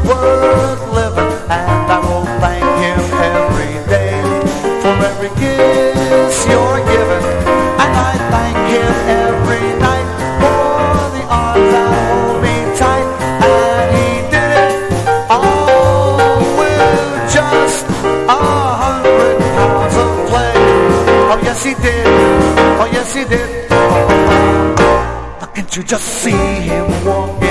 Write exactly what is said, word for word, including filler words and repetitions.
worth living, and I will thank him every day for every kiss you're giving, and I thank him every night for the arms that hold me tight. And he did it all with just a hundred pounds of play. Oh yes he did, oh yes he did. Can't you just see him walk